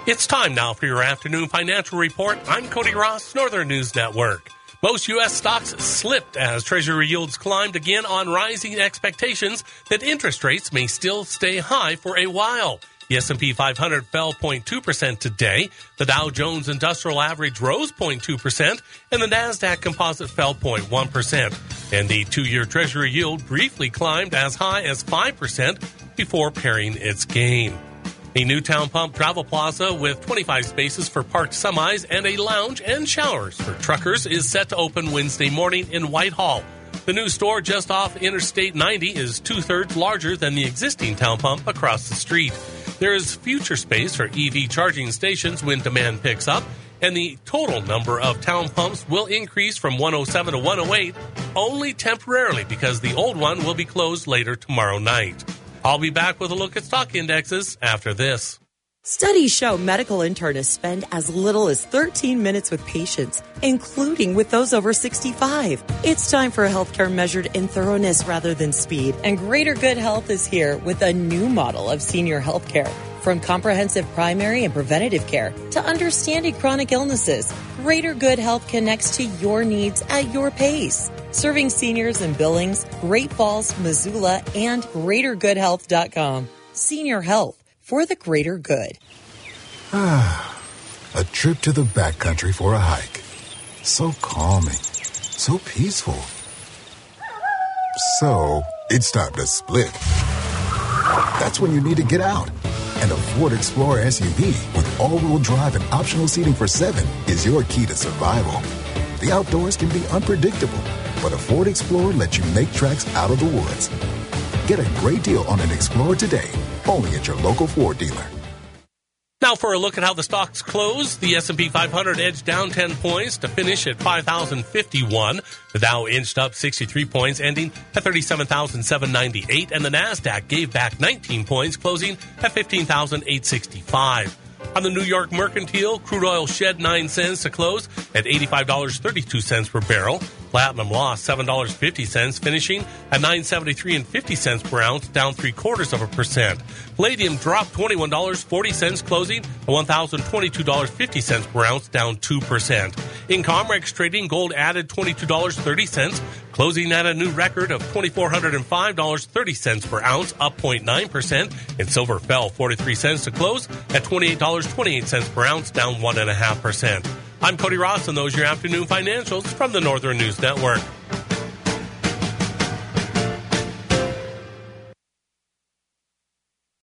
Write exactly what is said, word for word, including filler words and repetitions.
It's time now for your afternoon financial report. I'm Cody Ross, Northern News Network. Most U S stocks slipped as Treasury yields climbed again on rising expectations that interest rates may still stay high for a while. The S and P five hundred fell zero point two percent today. The Dow Jones Industrial Average rose zero point two percent, and the NASDAQ Composite fell zero point one percent. And the two-year Treasury yield briefly climbed as high as five percent before paring its gain. A new Town Pump Travel Plaza with twenty-five spaces for parked semis and a lounge and showers for truckers is set to open Wednesday morning in Whitehall. The new store just off Interstate ninety is two-thirds larger than the existing Town Pump across the street. There is future space for E V charging stations when demand picks up, and the total number of Town Pumps will increase from one oh seven to one oh eight only temporarily because the old one will be closed later tomorrow night. I'll be back with a look at stock indexes after this. Studies show medical internists spend as little as thirteen minutes with patients, including with those over sixty-five. It's time for healthcare measured in thoroughness rather than speed, and Greater Good Health is here with a new model of senior healthcare. From comprehensive primary and preventative care to understanding chronic illnesses, Greater Good Health connects to your needs at your pace. Serving seniors in Billings, Great Falls, Missoula, and greater good health dot com. Senior Health for the greater good. Ah, a trip to the backcountry for a hike. So calming, so peaceful. So, it's time to split. That's when you need to get out. And a Ford Explorer S U V with all-wheel drive and optional seating for seven is your key to survival. The outdoors can be unpredictable, but a Ford Explorer lets you make tracks out of the woods. Get a great deal on an Explorer today, only at your local Ford dealer. Now for a look at how the stocks closed. The S and P five hundred edged down ten points to finish at five thousand fifty-one. The Dow inched up sixty-three points, ending at thirty-seven thousand seven hundred ninety-eight. And the NASDAQ gave back nineteen points, closing at fifteen thousand eight hundred sixty-five. On the New York Mercantile, crude oil shed nine cents to close at eighty-five dollars and thirty-two cents per barrel. Platinum lost seven dollars and fifty cents, finishing at nine seventy-three and fifty cents per ounce, down three quarters of a percent. Palladium dropped twenty-one dollars and forty cents, closing at one thousand twenty-two dollars and fifty cents per ounce, down two percent. In Comrex trading, gold added twenty-two dollars and thirty cents, closing at a new record of two thousand four hundred five dollars and thirty cents per ounce, up zero point nine percent. And silver fell forty-three cents to close at twenty-eight dollars and twenty-eight cents per ounce, down one point five percent. I'm Cody Ross, and those are your afternoon financials from the Northern News Network.